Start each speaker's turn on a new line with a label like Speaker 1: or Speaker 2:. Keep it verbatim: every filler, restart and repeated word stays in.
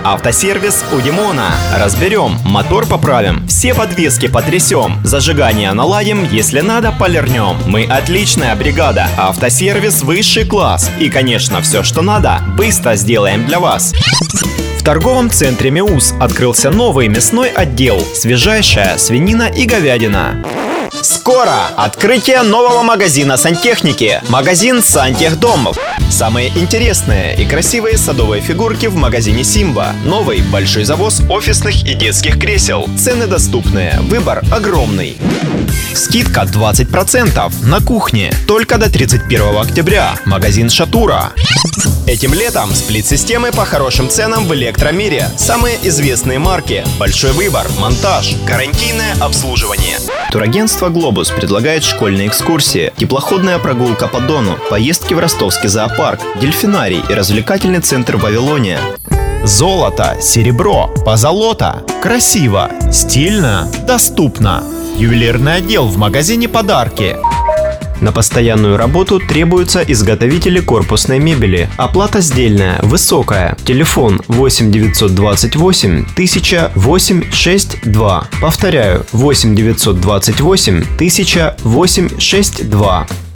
Speaker 1: Автосервис у Димона. Разберем, мотор поправим, все подвески потрясем. Зажигание наладим, если надо, полирнем. Мы отличная бригада. Автосервис высший класс. И, конечно, все, что надо, быстро сделаем для вас. В торговом центре Меуз открылся новый мясной отдел. Свежайшая свинина и говядина. Скоро открытие нового магазина сантехники. Магазин Сантехдом. Самые интересные и красивые садовые фигурки в магазине Симба. Новый большой завоз офисных и детских кресел. Цены доступные, выбор огромный. Скидка двадцать процентов на кухне. Только до тридцать первого октября. Магазин Шатура. Этим летом сплит-системы по хорошим ценам в электромире. Самые известные марки, большой выбор, монтаж, гарантийное обслуживание. Турагентство «Глобус» предлагает школьные экскурсии, теплоходная прогулка по Дону, поездки в ростовский зоопарк, дельфинарий и развлекательный центр «Вавилония». Золото, серебро, позолота. Красиво, стильно, доступно. Ювелирный отдел в магазине «Подарки». На постоянную работу требуются изготовители корпусной мебели. Оплата сдельная, высокая. Телефон восемь девятьсот двадцать восемь тысяча восемь шесть два. Повторяю, восемь девятьсот двадцать восемь тысяча восемь шесть два.